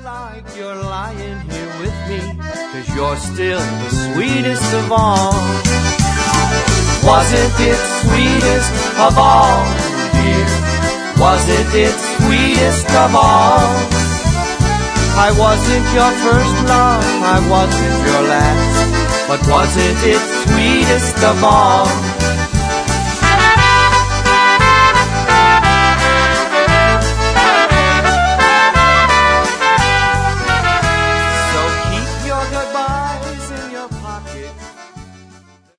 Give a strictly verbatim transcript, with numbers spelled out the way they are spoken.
like you're lying here with me, 'cause you're still the sweetest of all. Wasn't it sweetest of all, dear? Wasn't it sweetest of all? I wasn't your first love, I wasn't your last, but wasn't it sweetest of all?